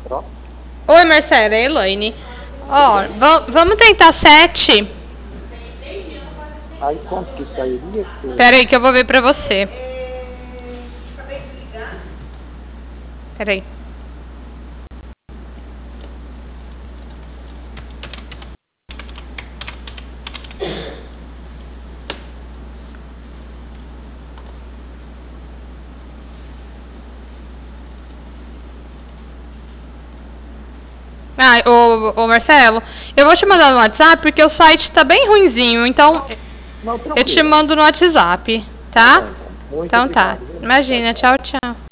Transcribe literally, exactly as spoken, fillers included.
Ó. Oi, Marcela, é Elaine. Ó, va- vamos tentar sete. Aí quanto que sairia? Que... Pera aí que eu vou ver pra você. Pera aí. Ah, ô, ô Marcelo, eu vou te mandar no WhatsApp porque o site tá bem ruinzinho, então Não, eu te tranquilo. mando no WhatsApp, Tá tá? bom, então. Muito Então tá. obrigado, viu? Tchau, Imagina, tchau. tchau, tchau.